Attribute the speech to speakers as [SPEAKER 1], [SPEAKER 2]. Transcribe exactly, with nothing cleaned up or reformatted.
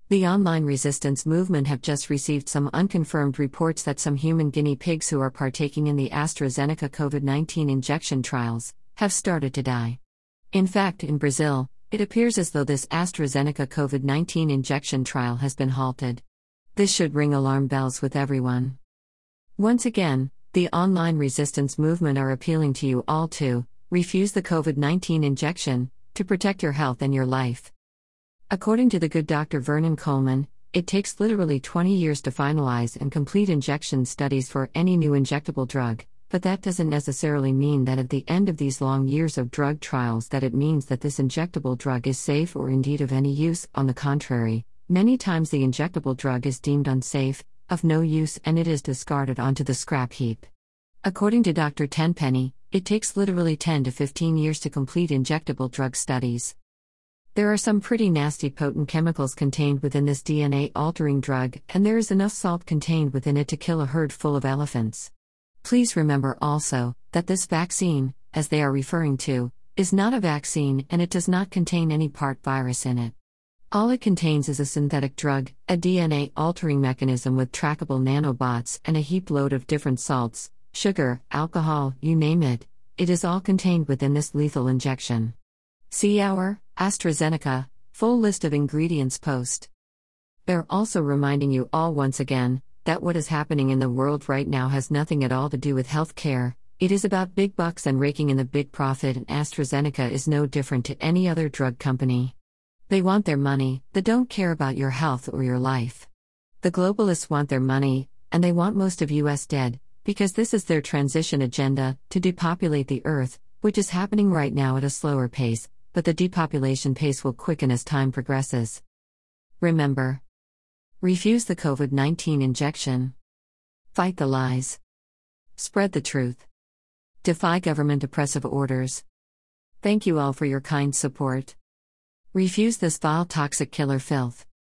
[SPEAKER 1] The online resistance movement have just received some unconfirmed reports that some human guinea pigs who are partaking in the AstraZeneca COVID nineteen injection trials have started to die. In fact, in Brazil, it appears as though this AstraZeneca COVID nineteen injection trial has been halted. This should ring alarm bells with everyone. Once again, the online resistance movement are appealing to you all to refuse the COVID nineteen injection to protect your health and your life. According to the good Doctor Vernon Coleman, it takes literally twenty years to finalize and complete injection studies for any new injectable drug, but that doesn't necessarily mean that at the end of these long years of drug trials that it means that this injectable drug is safe or indeed of any use. On the contrary, many times the injectable drug is deemed unsafe, of no use, and it is discarded onto the scrap heap. According to Doctor Tenpenny, it takes literally ten to fifteen years to complete injectable drug studies. There are some pretty nasty potent chemicals contained within this D N A-altering drug, and there is enough salt contained within it to kill a herd full of elephants. Please remember also that this vaccine, as they are referring to, is not a vaccine and it does not contain any part virus in it. All it contains is a synthetic drug, a D N A-altering mechanism with trackable nanobots and a heap load of different salts, sugar, alcohol, you name it. It is all contained within this lethal injection. See our AstraZeneca full list of ingredients post. They're also reminding you all once again that what is happening in the world right now has nothing at all to do with healthcare. It is about big bucks and raking in the big profit, and AstraZeneca is no different to any other drug company. They want their money, they don't care about your health or your life. The globalists want their money, and they want most of U S dead, because this is their transition agenda, to depopulate the earth, which is happening right now at a slower pace, but the depopulation pace will quicken as time progresses. Remember. Refuse the COVID nineteen injection. Fight the lies. Spread the truth. Defy government oppressive orders. Thank you all for your kind support. Refuse this vile toxic killer filth.